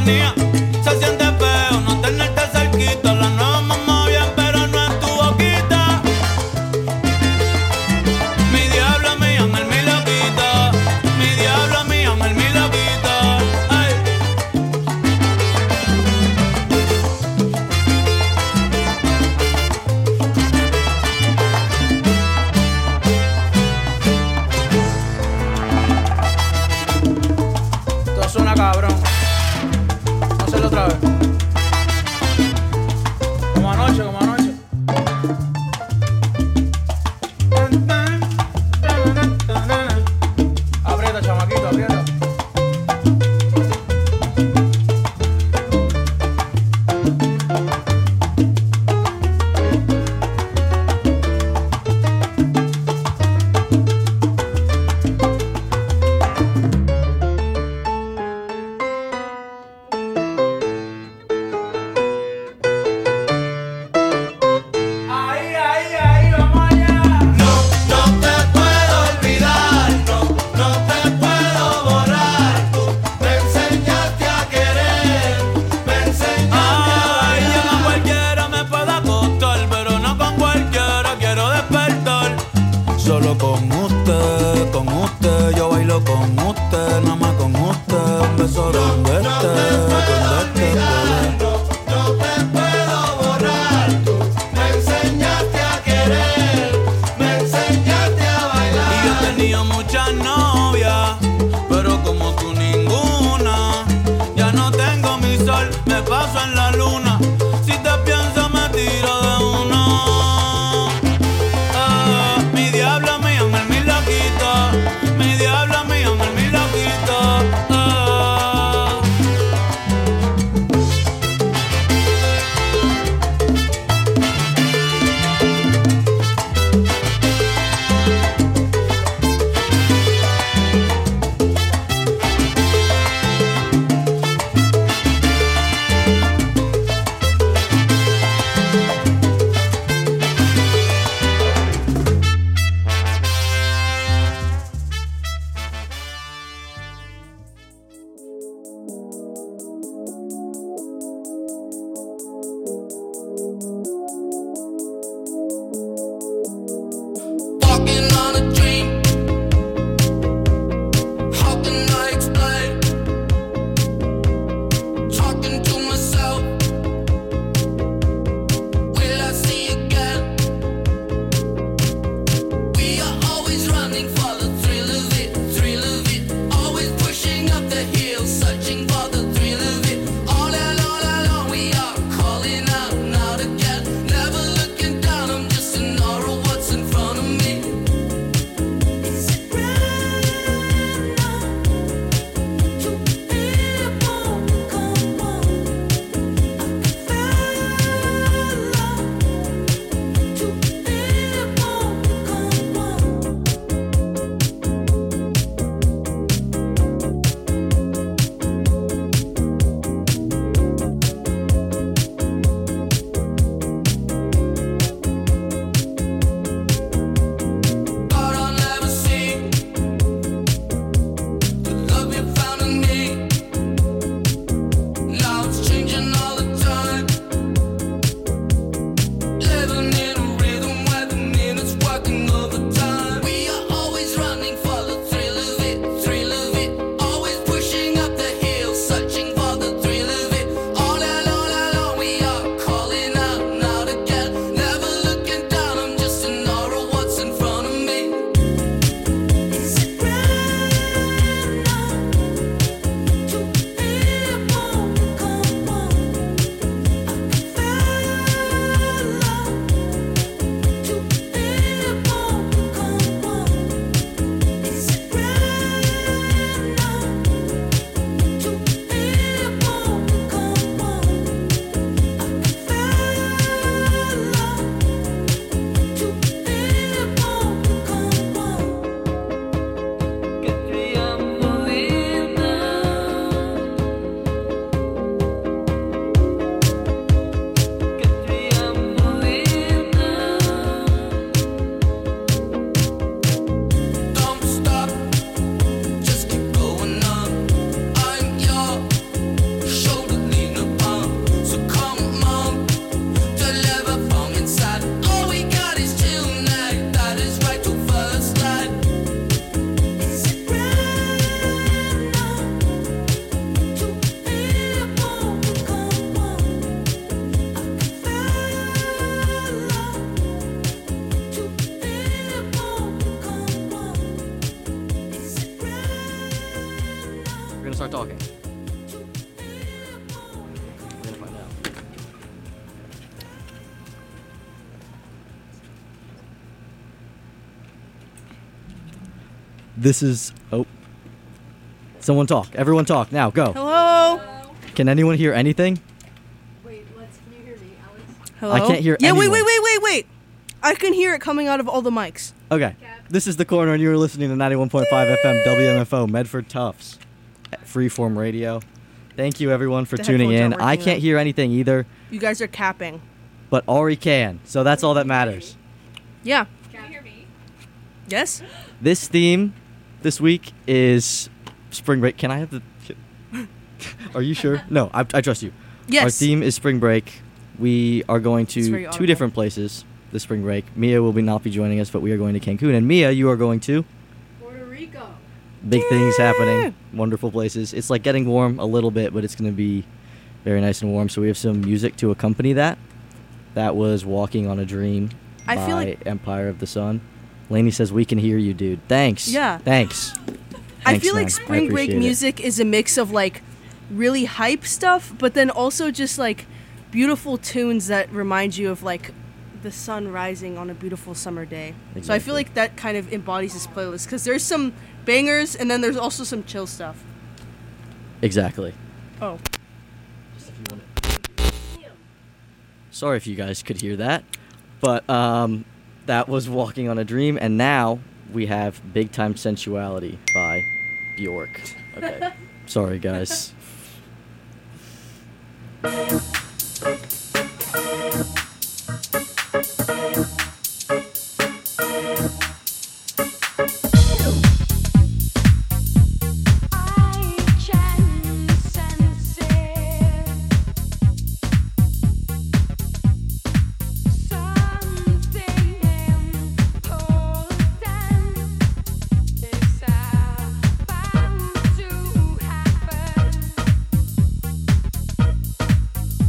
manía. Se siente feo no tenerte cerquita. La nueva mamá bien, pero no en tu boquita. Mi diablo, mi ángel, mi loquita. Mi diablo, mi ángel, mi loquita. Ay. Esto suena cabrón. start talking. We're gonna find out. This is... Oh. Someone talk. Everyone talk. Now, go. Hello? Can anyone hear anything? Wait, can you hear me, Alex? Hello? I can't hear Yeah, anyone. wait. I can hear it coming out of all the mics. Okay. This is The Corner, and you are listening to 91.5 FM WMFO, Medford Tufts, at Freeform Radio. Thank you, everyone, for The tuning headphones in. aren't I working, can't though. hear anything either, You guys are capping. but Ari can, so that's all that matters. Yeah. Can you hear me? Yes? This theme this week is spring break. Can I have the... Are you sure? No, I trust you. Yes. Our theme is spring break. We are going It's very to two audible. different places this spring break. Mia will not be joining us, but we are going to Cancun. And Mia, you are going to... Puerto Rico. Big things happening. Wonderful places. It's like getting warm a little bit, but it's going to be very nice and warm. So we have some music to accompany that. That was Walking on a Dream I by feel like Empire of the Sun. Lainey says, we can hear you, dude. Thanks. Yeah. Thanks. I Thanks, feel man. like spring break appreciate it. music is a mix of like really hype stuff, but then also just like beautiful tunes that remind you of like the sun rising on a beautiful summer day. So I Exactly. feel like that kind of embodies this playlist because there's some bangers and then there's also some chill stuff. Exactly. Oh. Sorry if you guys could hear that. But that was Walking on a Dream, and now we have Big Time Sensuality by Bjork. Okay. Sorry, guys. I can sense it. Something important is about to happen.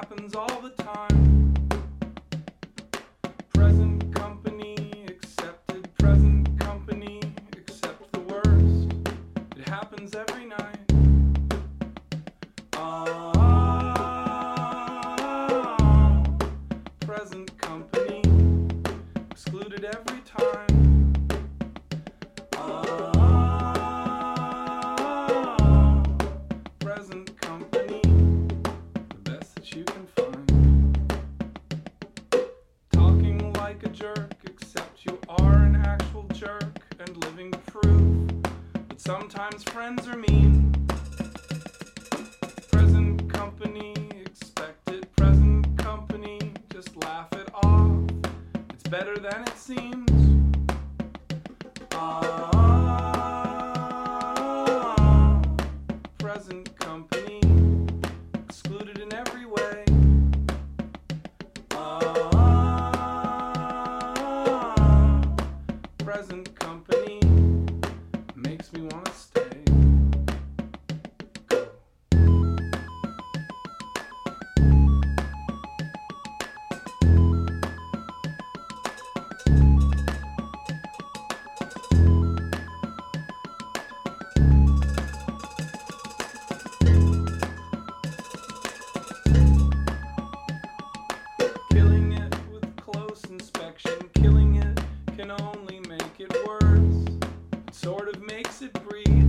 happens all the time. Present company accepted, present company accept the worst. It happens every night. Present company excluded every time. Present company, the best that you can find. Talking like a jerk, except you are an actual jerk and living proof that sometimes friends are mean. Present company, expect it. Present company, just laugh it off. It's better than it seems. Present company, excluded in every way. Present company makes me want to stay. Go. Killing it with close inspection, killing it can only make it worse. It sort of makes it breed.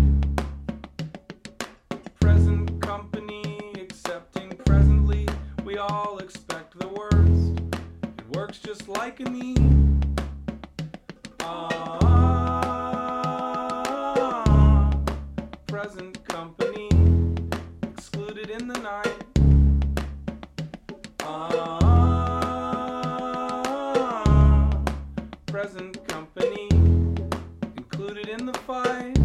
Present company accepting presently, we all expect the worst. It works just like a need. Present company excluded in the night. Present company included in the fight.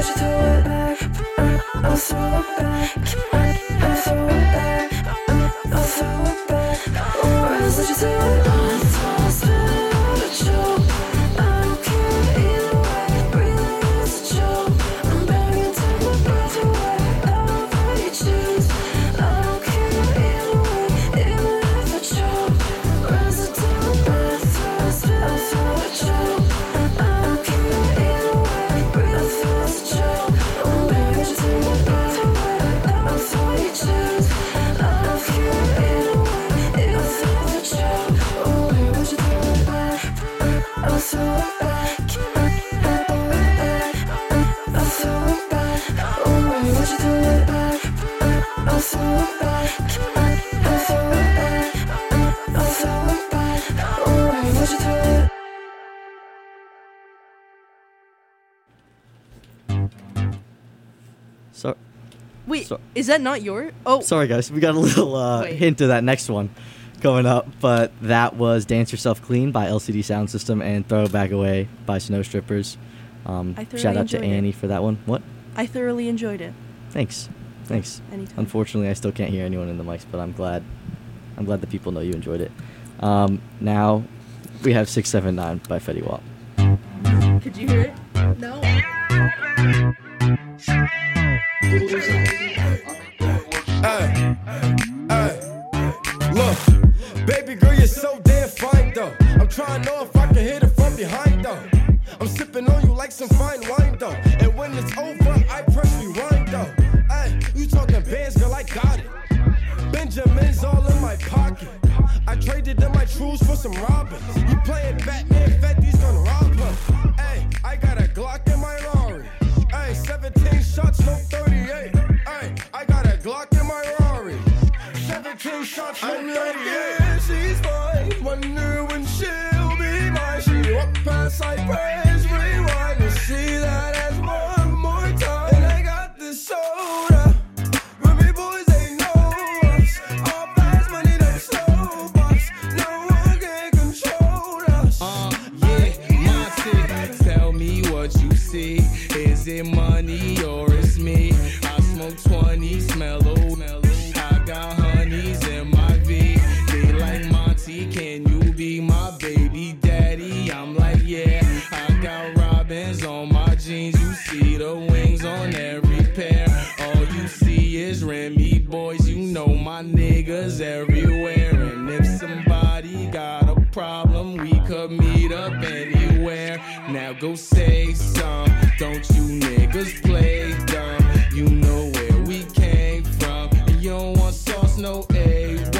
would you throw it back? I'll throw it back. I'll throw it back. I'll throw it back. Or else would you throw it on the floor, spit it out a joke. I don't care either way, really is a joke. I'm begging, take my breath away. However you choose, I don't care either way, even if I choke. Rise it to the bathroom, spit it out a joke. I don't care either way, really is a joke. I'm begging, take my breath away. However you choose, I don't care either way, even if I choke. Oh, where would you throw it back? I'll throw it back. I'll throw it back. Oh, where would you throw it back? I'll throw it back. I'll throw it back. I'll throw it back. Oh, where would you throw it? So, Wait, So- is that not your? Oh, sorry guys, we got a little Wait. hint of that next one coming up, but that was "Dance Yourself Clean" by LCD Sound System and "Throw It Back Away" by Snow Strippers. thoroughly Shout out to enjoyed it. Annie for that one. What? I thoroughly enjoyed it. Thanks. Anytime. Unfortunately, I still can't hear anyone in the mics, but I'm glad the people know you enjoyed it. Now we have 679 by Fetty Wap. Could you hear it? No. Hey, look, baby girl, you're so damn fine though. I'm trying to know if I can hit it from behind though. I'm sipping on you like some fine wine though. And when it's over, I press rewind though. Hey, you talking bands, girl, I got it. Benjamin's all in my pocket. I traded in my trues for some robbers. You playing Batman, Fetty's gonna rob her. Hey, I got a Glock in my Rari. Hey, 17 shots, no 38. Hey, I got a Glock in my Rari. 17 shots, no 38. Yeah, she's fine. Wonder when she'll be mine. She walk past, I press rewind and see that as one more time. And I got this soda. Remy boys, they know us. All fast money, no slow bucks. No one can control us. Yeah, Monty, tell me what you see. Is it money or it's me? I smoke 20, smell old. I got honeys in my V. They like Monty, can you be my baby daddy? I'm like, yeah. I got robins on my jeans. You see the wings on every pair. All you see is Remy boys. You know my niggas everywhere. And if somebody got a problem, we could meet up anywhere. Now go say some. Don't you niggas play dumb? You know where we came from. And you don't want sauce, no A1.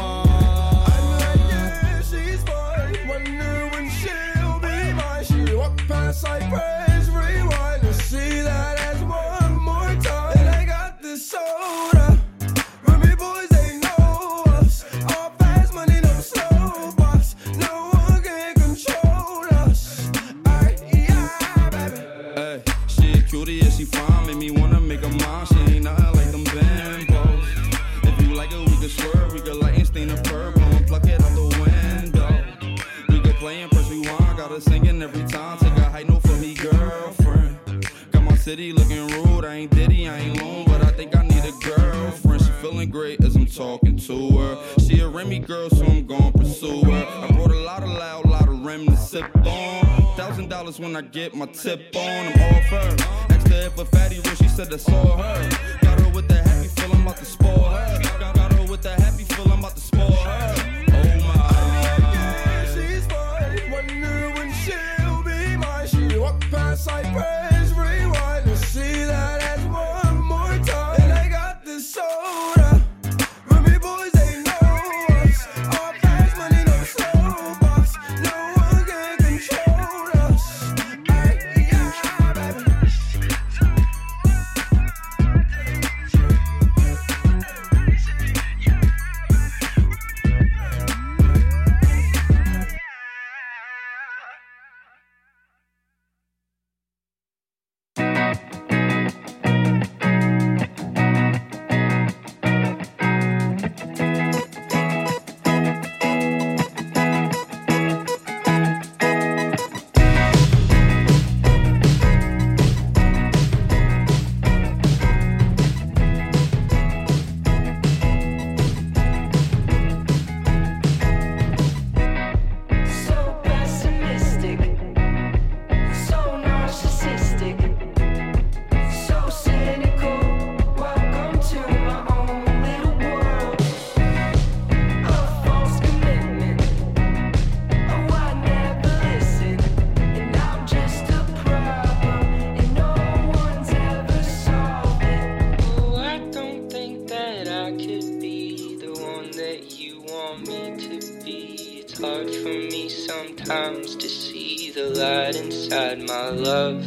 Yeah, she's fine. Wonder when she'll be mine. She walk past, I press rewind and see that as one more time. And I got this soda. Remy boys, they know us. All fast money, no slow bucks. No one can control us. Yeah, baby. Hey, she a cutie, yeah, she fine. Make me wanna make her mine. She ain't nothing like them bimbos. If you like it, we can swerve. We can light and stain the purple and pluck it out the window. We can play and press rewind. Got her singing every time. Take a high note for me, girlfriend. Got my city looking rude. I ain't Diddy, I ain't Loon, but I think I need a girlfriend. She feeling great as I'm talking to her. She a Remy girl, so I'm gon' pursue her. I brought a lot of loud, lot of Rem to sip on. $1,000 when I get my tip on. I'm off her. Asked her if a fatty rich, she said that's all her. Got her with the happy feel, I'm about to spoil her. Got her with the happy feel, I'm about to spoil her. Oh my. Yeah, she's fine. Wonder when she'll be mine. She walk past, I press rewind and see that as one more time. And I got this soda. Remy boys, they know us. All fast money, no slow bucks. No one can control us. Yeah, baby. inside, inside my love.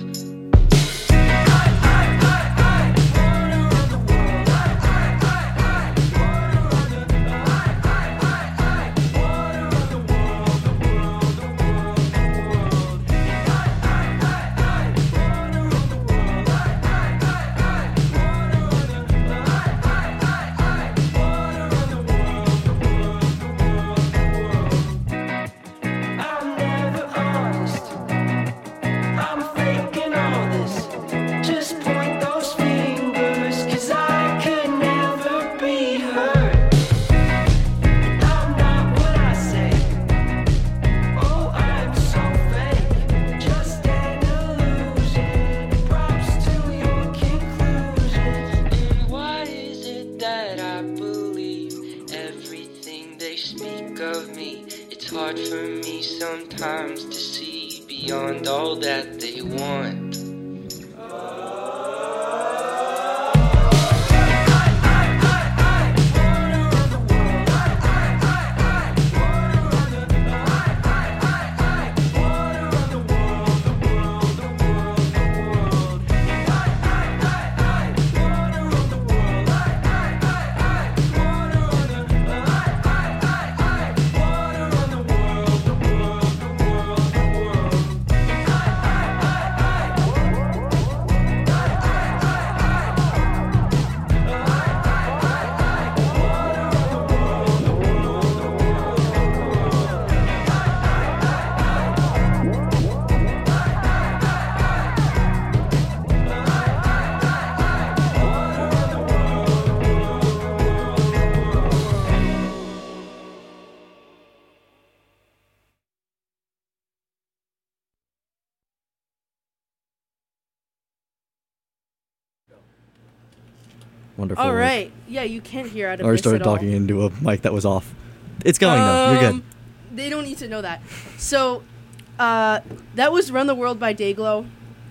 Hard for me sometimes to see beyond all that they want. Wonderful. All work. right. Yeah, you can't hear out of Or this started at all. talking into a mic that was off. It's going though. You're good. They don't need to know that. So, that was "Run the World" by Dayglow.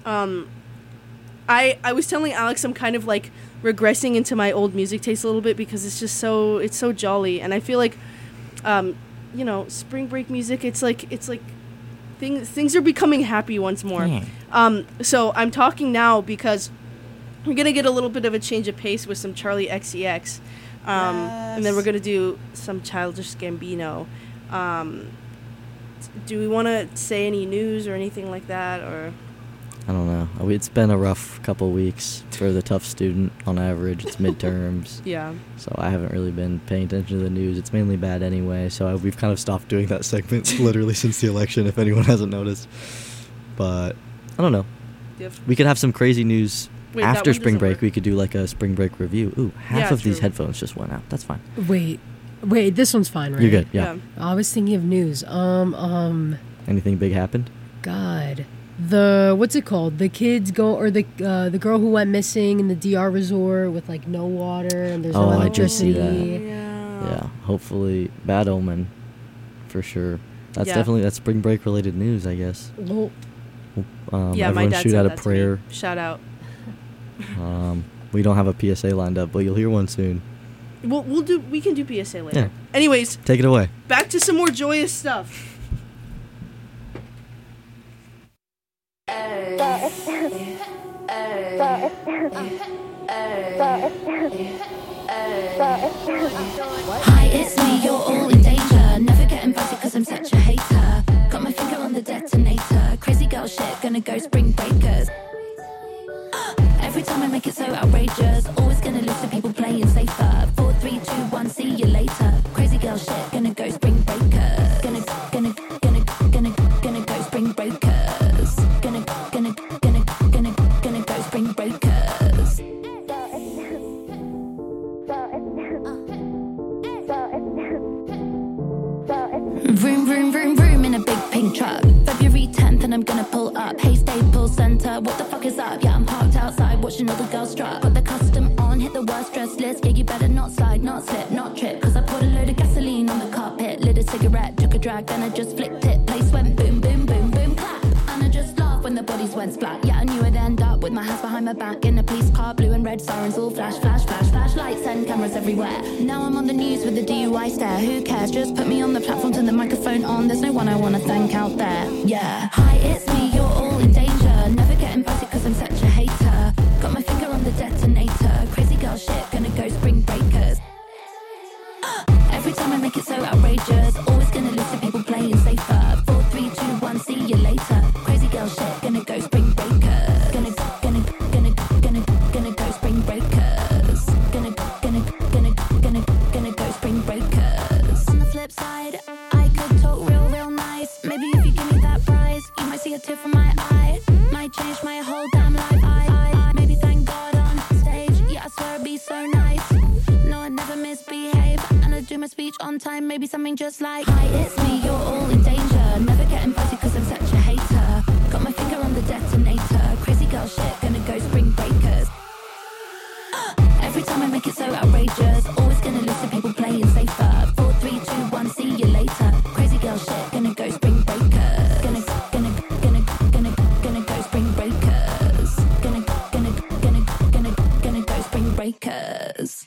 I was telling Alex I'm kind of like regressing into my old music taste a little bit because it's just so jolly, and I feel like, spring break music. It's like things are becoming happy once more. So I'm talking now because we're gonna get a little bit of a change of pace with some Charlie XCX, and then we're gonna do some Childish Gambino. Do we want to say any news or anything like that, or? I don't know. It's been a rough couple weeks for the tough student on average. It's midterms. Yeah. So I haven't really been paying attention to the news. It's mainly bad anyway, so we've kind of stopped doing that segment literally since the election, if anyone hasn't noticed. But I don't know. We could have some crazy news. Wait, after spring break. We could do like a spring break review. Ooh, half of these true. headphones just went out. That's fine. Wait, this one's fine, right? You're good, yeah. I was thinking of news. Anything big happened? God. What's it called? The kids the girl who went missing in the DR resort with like no water and there's no electricity. I did see that. Yeah. Hopefully, bad omen, for sure. That's that's spring break related news, I guess. Well, my everyone dad shoot said out a that to prayer. me. Shout out. We don't have a PSA lined up, but you'll hear one soon. We can do PSA later. Yeah. Anyways, take it away. Back to some more joyous stuff. Hi, it's me, you're all in danger. Never get invited cause I'm such a hater. Got my finger on the detonator. Crazy girl shit, gonna go spring breakers. Every time I make it so outrageous. Always gonna lose to people playing safer. 4, 3, 2, 1, see you later. Crazy girl shit, gonna go spring breakers. Gonna go spring breakers. Gonna go spring breakers. Vroom, vroom, vroom, vroom in a big pink truck. February 10th and I'm gonna pull up. Hey, Staples Center, what the fuck is up? Yeah, I'm parked outside watching all the girls strut. Got the custom on, hit the worst dress list. Yeah, you better not slide, not slip, not trip. Cause I poured a load of gasoline on the carpet. Lit a cigarette, took a drag, then I just flicked it. Place went boom, boom, boom, boom, clap. And I just laughed when the bodies went splat. Yeah, I knew I'd end up with my hands behind my back in a police car. Blue and red sirens all flash, flash, flash, flashlights and cameras everywhere. Now I'm on the news with the DUI stare. Who cares? Just put me on the platform, turn the microphone on. There's no one I wanna thank out there. Yeah. Hi, it's me, you're gonna go spring breakers. Gonna go spring breakers. Gonna go spring breakers. On the flip side, I could talk real nice. Maybe if you give me that prize, you might see a tear from my eye. Might change my whole damn life. I maybe thank God on stage. Yeah, I swear it'd be so nice. No, I never misbehave, and I do my speech on time. Maybe something just like, hi, it's me, you're all in danger. Never getting fussy cause I'm such a hater. Got my finger on the detonator. Crazy girl shit, gonna go spring breakers. Every time I make it so outrageous, always gonna listen to people playing safer. 4, 3, 2, 1, see you later. Crazy girl shit, gonna go spring breakers. Gonna go spring breakers. Gonna go spring breakers.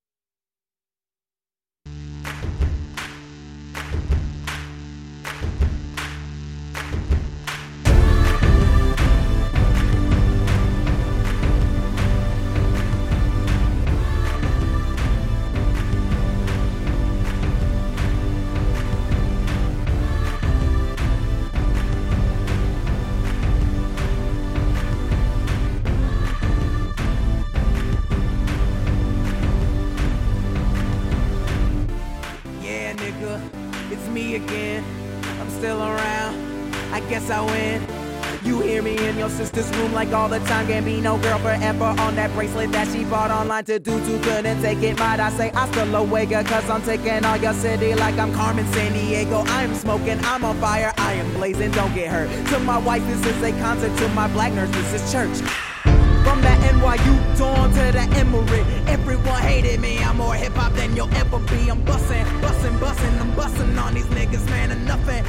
Yeah, nigga, it's me again. I'm still around. I guess I win. You hear me in your sister's room like all the time. Gambino girl forever on that bracelet that she bought online to do too couldn't take it. Might I say hasta luego, cause I'm taking all your city like I'm Carmen Sandiego. I am smoking, I'm on fire, I am blazing, don't get hurt. To my wife, this is a concert. To my black nurse, this is church. From the NYU Dawn to the Emirate, everyone hated me. I'm more hip-hop than you'll ever be. I'm bussin', I'm bussin' on these niggas, man. And nothing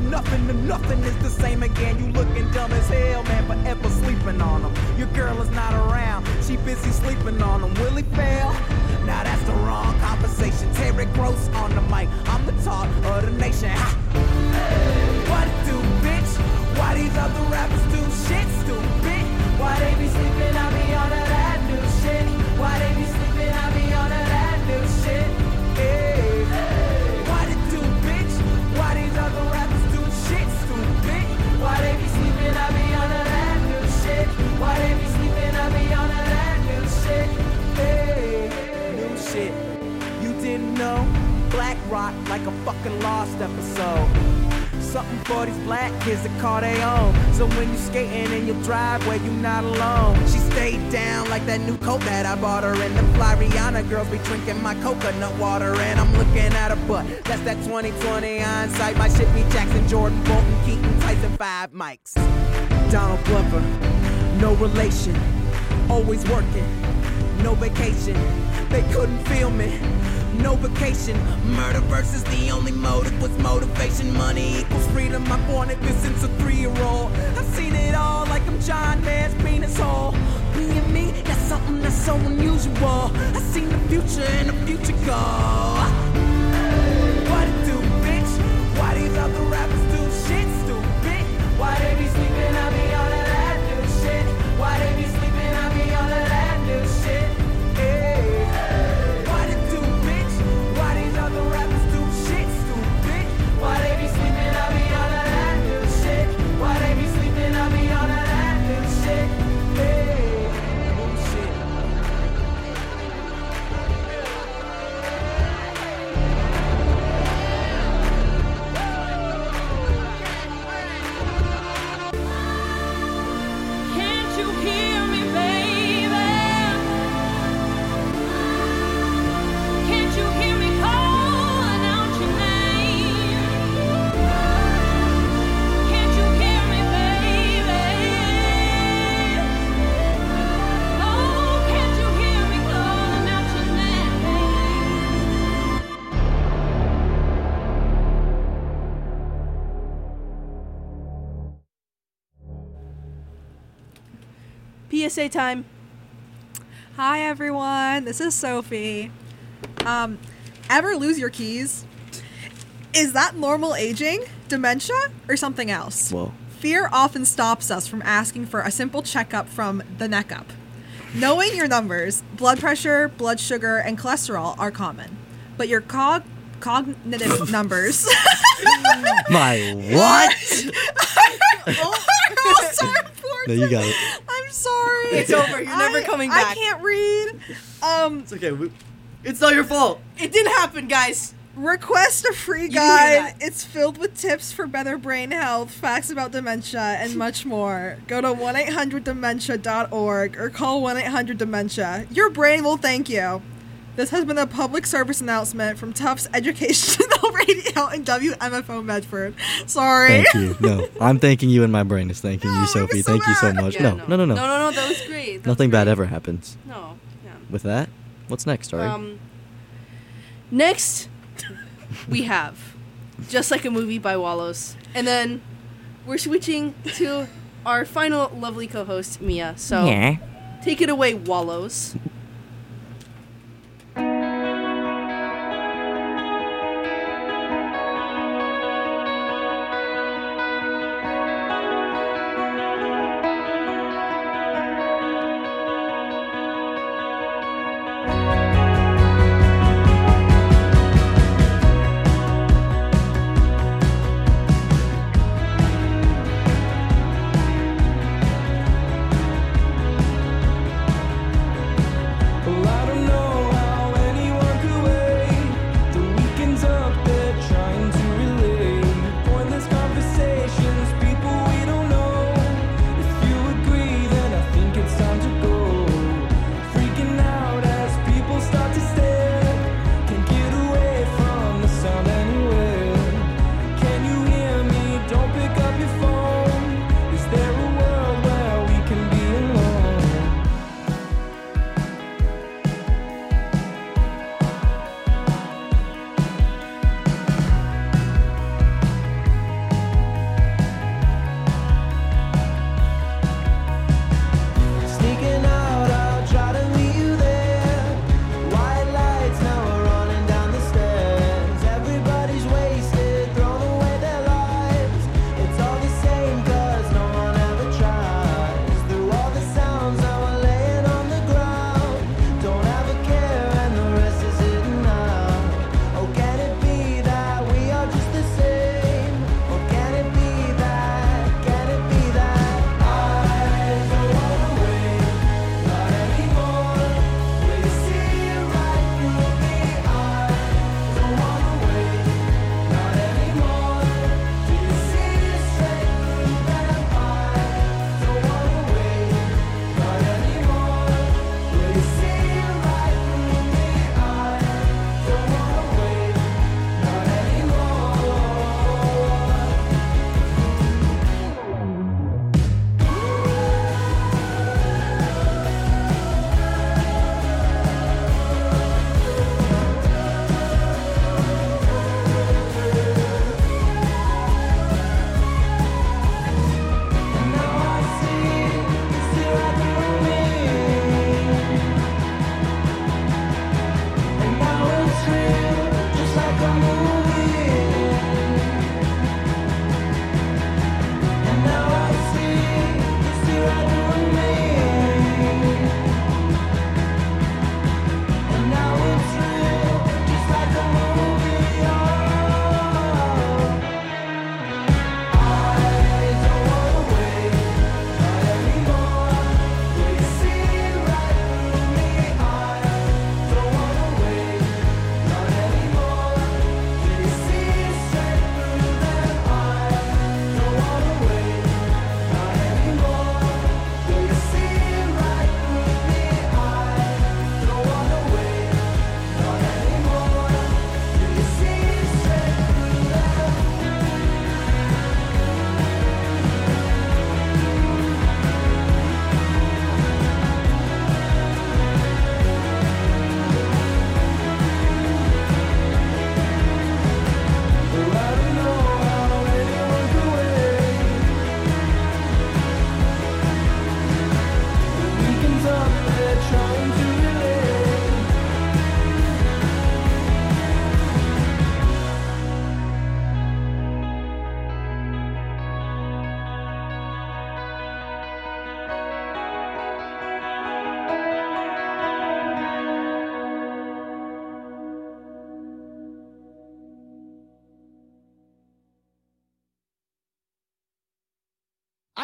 is the same again. You looking dumb as hell, man, forever sleeping on them. Your girl is not around, she busy sleeping on them. Will he fail? Now that's the wrong conversation. Terry Gross on the mic, I'm the talk of the nation. Ha! What it do, bitch? Why these other rappers do shit, stupid? Why they be sleeping, I be on that new shit. Why they be sleeping, I be on that new shit. Hey. What it do, bitch? Why these other rappers do shit, stupid? Why they be sleeping, I be on that new shit. Why they be sleeping, I be on that new shit. Hey. New shit. You didn't know? Black Rock like a fucking Lost episode. Something for these black kids that call they own. So when you skating in your driveway, you not alone. She stayed down like that new coat that I bought her. And the fly Rihanna girls be drinking my coconut water. And I'm looking at her butt. That's that 2020 hindsight. My shit be Jackson, Jordan, Bolton, Keaton, Tyson, 5 mics. Donald Glover, no relation. Always working, no vacation. They couldn't feel me. No vacation, murder versus the only motive was motivation. Money equals freedom, I wanted this since a 3-year-old. I've seen it all like I'm John Man's penis hole. Being me, that's something that's so unusual. I seen the future and the future go. What it do, bitch? Why these other rappers do shit, stupid? Why they be sleeping, I be on that new shit. Why they be sleeping, I be on that new shit. Hey. The rappers do shit, stupid. Why they be sleeping, I be on that new shit. Why they be sleeping, I be on that new shit. Hey, new shit. Can't you hear me, baby? Can't you hear me calling out your name? Can't you hear me, baby? Oh, can't you hear me calling out your name? PSA time. Hi everyone, this is Sophie. Ever lose your keys? Is that normal aging, dementia, or something else? Whoa. Fear often stops us from asking for a simple checkup from the neck up. Knowing your numbers, blood pressure, blood sugar, and cholesterol are common. But your cognitive numbers... My what? are also No, you got it. I'm sorry. It's over. You're never coming back. I can't read. It's okay. It's not your fault. It didn't happen, guys. Request a free You hear guide. that? It's filled with tips for better brain health, facts about dementia, and much more. Go to 1-800-dementia.org or call 1-800-DEMENTIA. Your brain will thank you. This has been a public service announcement from Tufts Educational Radio and WMFO Medford. Sorry. Thank you. No, I'm thanking you and my brain is thanking you, Sophie. Thank you so much. Yeah, No. No, that was great. Nothing bad ever happens. No. Yeah. With that, what's next, Ari? Next, we have Just Like a Movie by Wallows. And then we're switching to our final lovely co-host, Mia. So take it away, Wallows.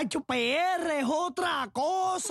muchacho, PR es otra cosa.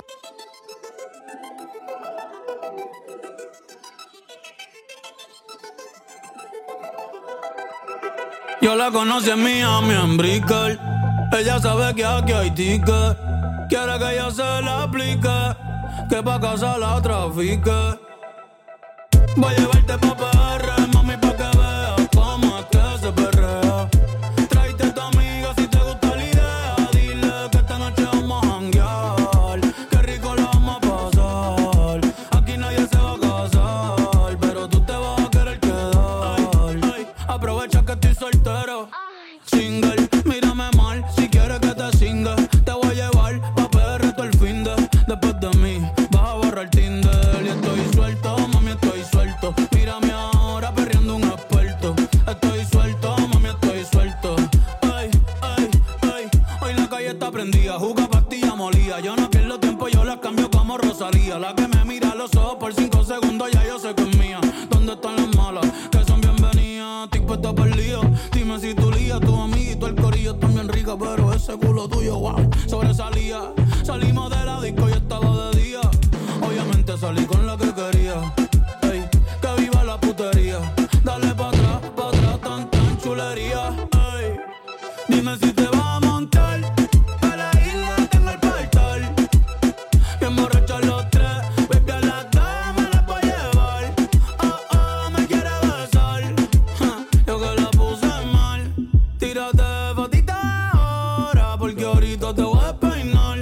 Yo la conocí en Miami, en Brickell. Ella sabe que aquí hay ticket. Quiere que yo se la aplique, que pa' casa la trafique. Voy a llevarte pa' PR, mami, pa' que veas cómo es que se perrea. Tráete a tu amiga si te gusta la idea. Dile que esta noche vamos a janguear, qué rico la vamos a pasar. Aquí nadie se va a casar, pero tú te vas a querer quedar. Aprovecha que estoy soltero, single, mírame mal si quieres que te singa. Te voy a llevar pa' PR todo el fin de. Después de mí vas a borrar Tinder. Y estoy suelto, mami, estoy suelto. Mírame ahora perreando un experto. Estoy suelto, mami, estoy suelto. Ay, ay, ay. Hoy la calle está prendida, juga pastilla molía. Yo no pierdo tiempo, yo la cambio como Rosalía. La que me mira a los ojos por 5 segundos, ya yo sé que es mía. ¿Dónde están las malas? Que son bienvenidas. Estoy puesta para el lío. Dime si tu lía, tu amiguito, el corillo están bien rica, pero ese culo tuyo, wow, sobresalía. Salimos de la disco y estaba de día. Obviamente salí con la que quería. Ey, que viva la putería. Dale pa' atrás, tan chulería. Ey, dime si te vas a montar. A la isla tengo el portal. Bien borracho los tres. Baby, a las dos me las voy a llevar. Oh, oh, me quiere besar. Yo que la puse mal. Tírate fotita ahora, porque ahorita te voy a peinar.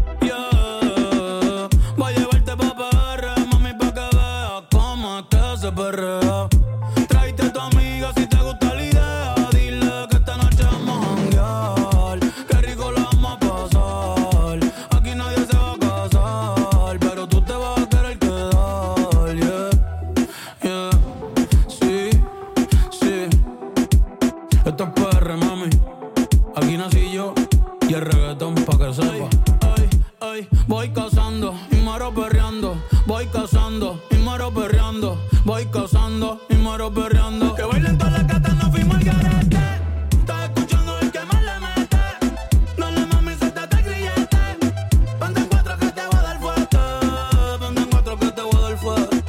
Yeah. Voy a llevarte pa' PR, mami, pa' que veas cómo es que se perrea. Tráete a tu amiga si te gusta la idea. Dile que esta noche vamos a janguear, qué rico la vamos a pasar. Aquí nadie se va a casar, pero tú te vas a querer quedar. Yeah, yeah, sí, sí. Esto es PR, mami. Aquí nací yo y el reggaetón pa' que sepa. Ay, ay, voy cazando y muero perreando. Voy cazando y muero perreando. Voy cazando y muero perreando. Que bailen todas las gatas, no fuimos al garete. Estás escuchando el que más le mete. No le mami, suéltate el grillete. Ponte en 4 que te voy a dar fuerte. Ponte en 4 que te voy a dar fuerte.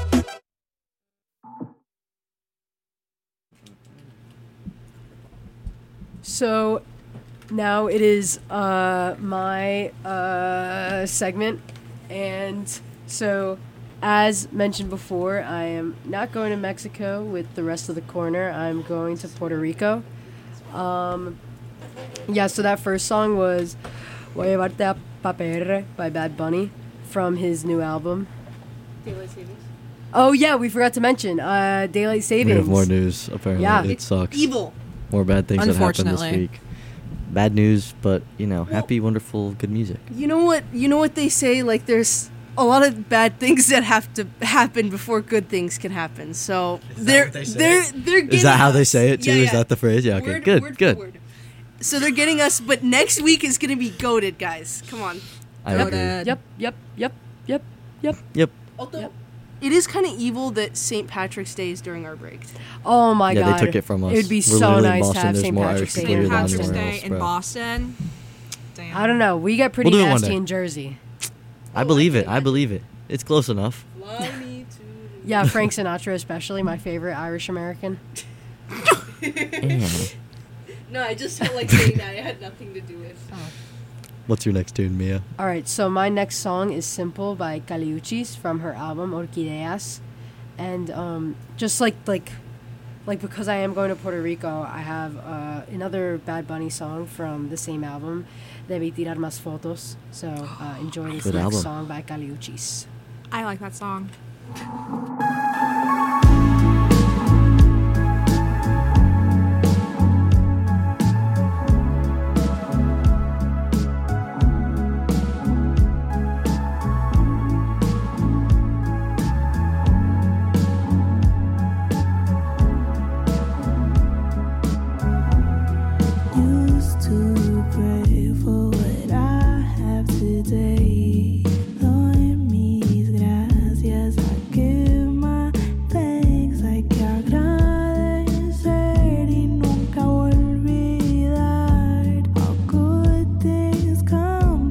So now it is my segment, and so as mentioned before, I am not going to Mexico with the rest of the corner. I'm going to Puerto Rico. Yeah, so that first song was Voy a llevarte a PR by Bad Bunny from his new album. Daylight savings. Oh yeah, we forgot to mention Daylight We Savings. have more news, apparently. Yeah. It sucks. Evil. More bad things that happened this Unfortunately. week. Bad news, but, you know, happy, wonderful, good music. You know what? You know what they say? Like, there's a lot of bad things that have to happen before good things can happen. So they're getting Is that how they us. say it, too? Yeah, Is yeah. that the phrase? Yeah, okay. Word- good, word for good. word. So they're getting us, but next week is gonna be goated, guys. Come on. I agree. Yep. Although it is kind of evil that St. Patrick's Day is during our break. Oh my Yeah, god. they took it from us. It would be We're so literally in nice to Boston. have There's St. more Patrick's Day Irish here. people than Patrick's anywhere Day else, in bro. Boston. Damn. I don't know. We get pretty We'll do it one nasty day. in Jersey. I believe it. I believe it. It's close enough. Yeah, Frank Sinatra especially, my favorite Irish American. No, I just felt like saying that. It had nothing to do with. What's your next tune, Mia? All right, so my next song is Simple by Caliuchis from her album Orquídeas. And just like because I am going to Puerto Rico, I have another Bad Bunny song from the same album, Debí tirar más fotos. So enjoy this Good next album. song by Caliuchis. I like that song. Used to pray for what I have today. Doy mis gracias, I give my thanks. Hay que agradecer y nunca olvidar. All good things come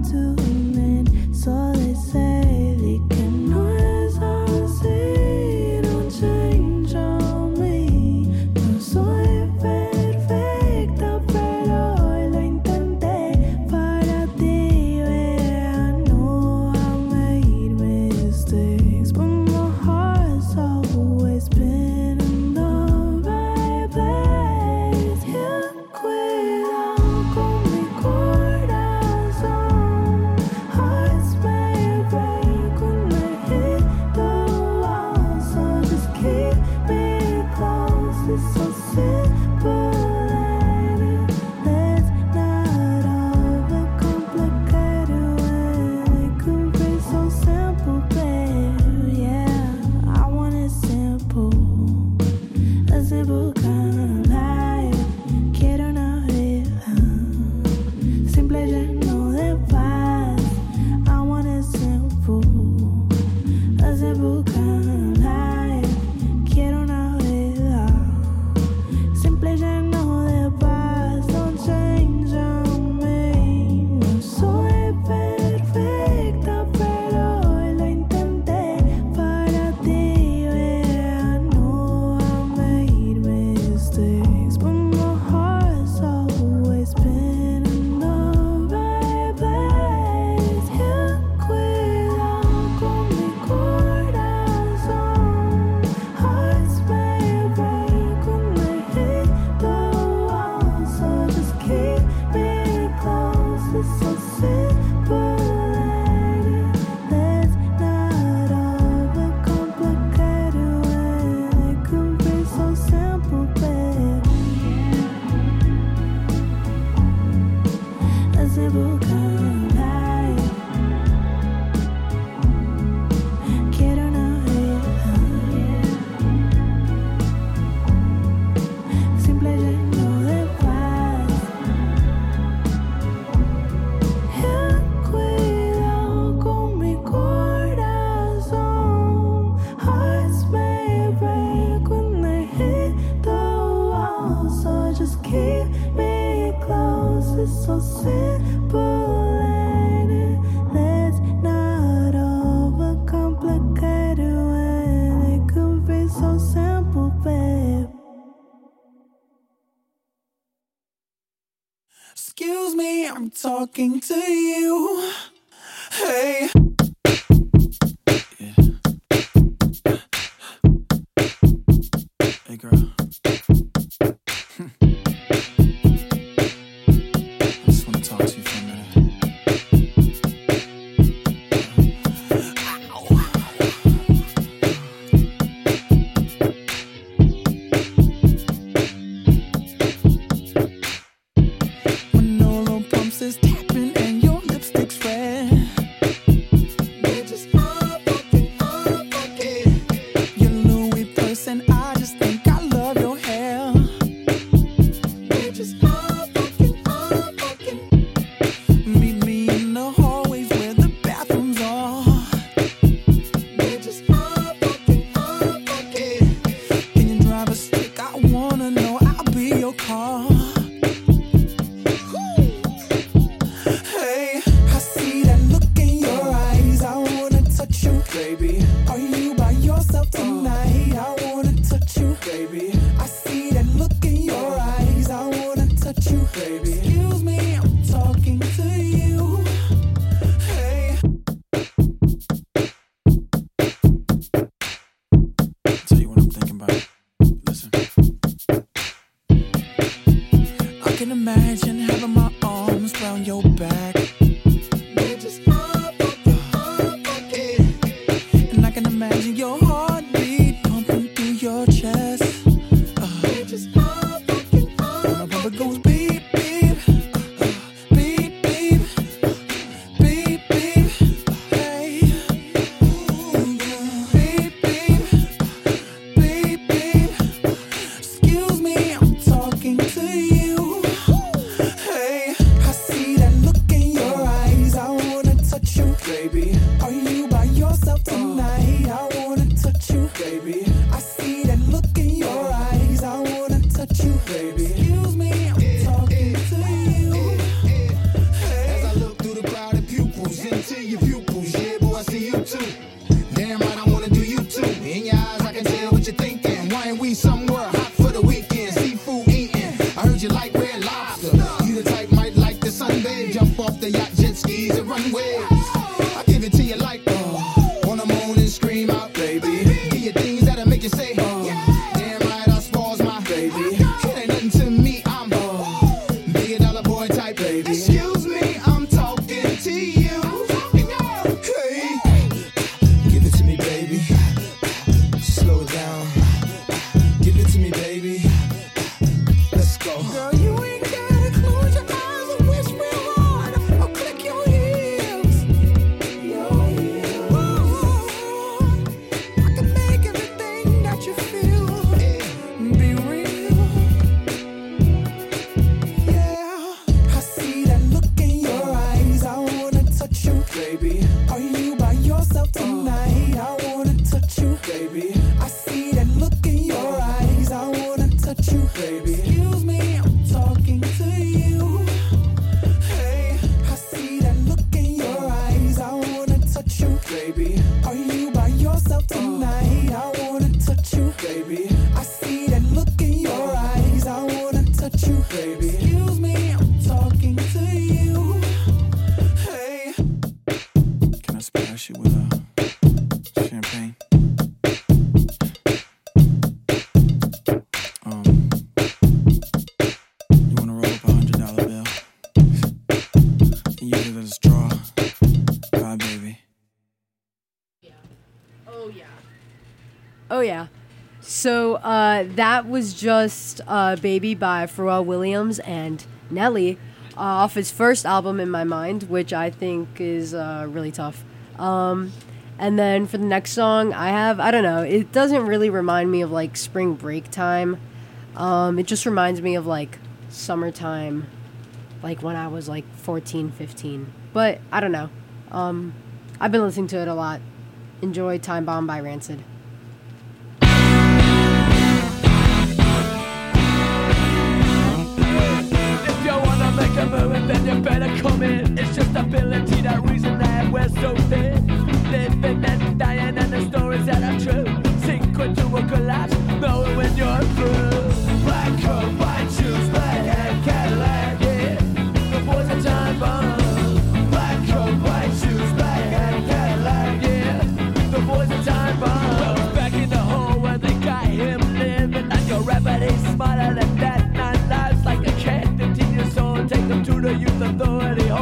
talking to you. Hey. Hey, girl. I just want to talk to you for a minute. Manolo pumps is tapping and your lipstick's red. Bitches are fucking. Your Louis purse and I just think I love your hair. Bitches are fucking. Meet me in the hallways where the bathrooms are. Bitches are fucking. Can you drive a stick? I wanna know. I'll be your car. Hey, I see that look in your eyes. I wanna touch you, baby. Are you by yourself tonight? I wanna touch you, baby. I see that look in your eyes. I wanna touch you, baby. Excuse me, I'm talking to you. Hey. Tell you what I'm thinking about. Listen. I can imagine having my arms around your back. Bitches are fucking. And I can imagine your heartbeat pumping through your chest. Bitches are fucking. When my bumper goes beep, beep, beep, beep, beep, beep, hey. Beep, beep, beep, beep. Excuse me, I'm talking to you. Hey, I see that look in your eyes. I wanna touch you, baby. Are you by yourself tonight? I wanna touch you, baby. I see that look in your eyes. I wanna touch you, baby. Excuse me, I'm talking to you. As I look through the crowded pupils into your pupils, yeah, boy, I see you too. Damn right, I wanna do you too. In your eyes, I can tell what you're thinking. Why ain't we somewhere hot for the weekend? Seafood eating. I heard you like red lobster. You the type might like the sunbathe. Jump off the yacht, jet skis, and run waves. I give it to you like wanna moan and scream out, baby. Give you things that'll make you say, damn right, I spoils my baby. It ain't nothing to me, I'm $1 billion boy type, baby. Excuse me, I'm talking to you. Hey, give it to me, baby. Slow it down. Give it to me, baby. Let's go. Girl, you ain't gotta close your eyes and wish real hard. Or click your heels. Your heels. I can make everything that you feel be real. Yeah, I see that look in your eyes. I wanna touch you, baby. Are you by yourself tonight? I wanna touch you, baby. I see that look in your eyes. I wanna touch you, baby. Excuse me, I'm talking to you. Hey, I see that look in your eyes. I wanna touch you, baby. Are you by yourself tonight? I wanna touch you, baby. I see that look in your eyes. I wanna touch you, baby. Excuse me, I'm talking to you. Hey, can I splash you with champagne? You wanna roll up $100 bill and use it as a straw? Bye, baby. Oh yeah. So that was just Baby by Pharrell Williams and Nelly off his first album In My Mind, which I think is really tough. And then for the next song, I don't know, it doesn't really remind me of like spring break time. It just reminds me of like summertime, like when I was like 14, 15. But I don't know. I've been listening to it a lot. Enjoy Time Bomb by Rancid. If you wanna make a move, then you better come in. It's just ability, that reason that we're so thin. Living and dying, and the stories that are true. Sink into a collapse, knowing when you're through. Black coat, white shoes, red hair, Cadillac, yeah. The boys are time bomb.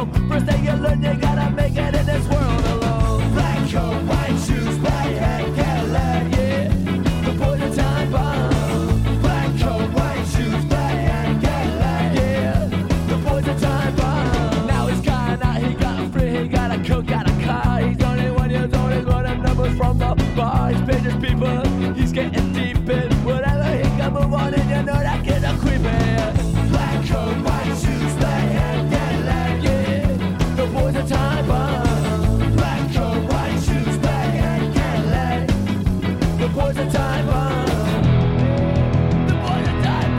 home. First thing you learn, you gotta make it in this world alone. Black coat, white shoes, black hat, Cadillac, yeah. The boy's a time bomb. Black coat, white shoes, black hat, Cadillac, yeah. The boy's a time bomb. Now he's gone out, he got free, he got a coat, got a car. He's 21 years old, he got the numbers from the bar. He's paid his people, he's getting deep in whatever he can move on, and you know that kid a creepy. Black coat, white shoes, black hat, Cadillac, yeah. The boy's a time bomb. Black coat, white shoes, black hat, Cadillac. The boy's a time bomb. The boy's a time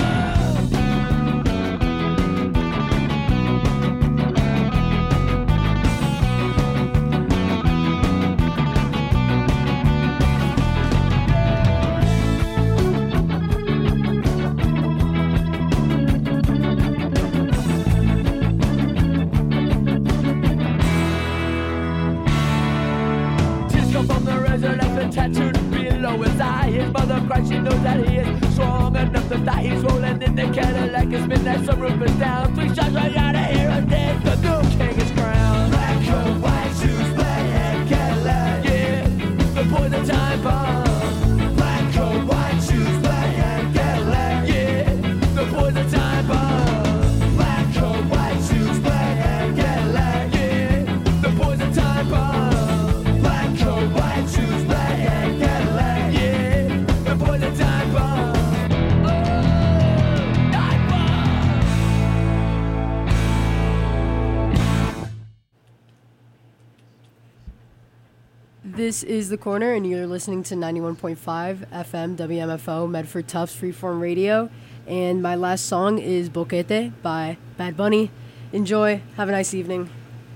from the resurrection tattooed below his eye. His mother cries, she knows that he is strong enough to die. He's rolling in the Cadillac, it's midnight, some roof is down. 3 shots right out of here and dead, the new king is crowned. Black coat, white shoes, black hat, Cadillac, yeah. The boy's a time bomb. Black coat, white shoes, black hat, Cadillac, yeah. The boy's a time bomb. Black coat, white shoes, black hat, Cadillac, yeah. The boy's a time bomb. Black coat, white shoes, black hat, Cadillac, yeah. The boy's a time bomb. This is The Corner, and you're listening to 91.5 FM WMFO Medford Tufts Freeform Radio. And my last song is Boquete by Bad Bunny. Enjoy. Have a nice evening.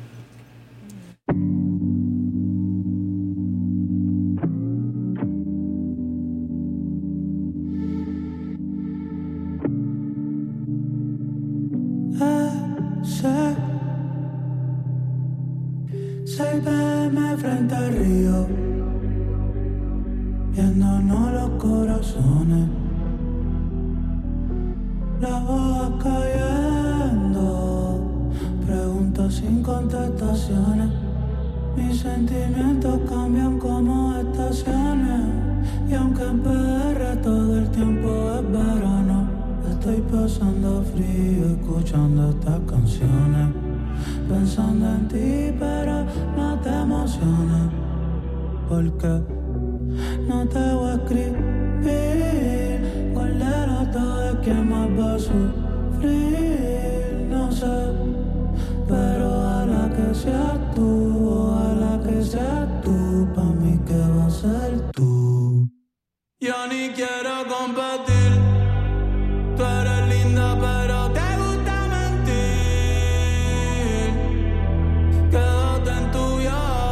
Frente al río, viéndonos los corazones, las hojas cayendo, preguntas sin contestaciones. Mis sentimientos cambian como estaciones, y aunque en PR todo el tiempo es verano, estoy pasando frío escuchando estas canciones. Pensando en ti, pero no te emociones, porque no te voy a escribir. Guardero todo es quien más va a sufrir, no sé, pero ojalá que seas tú.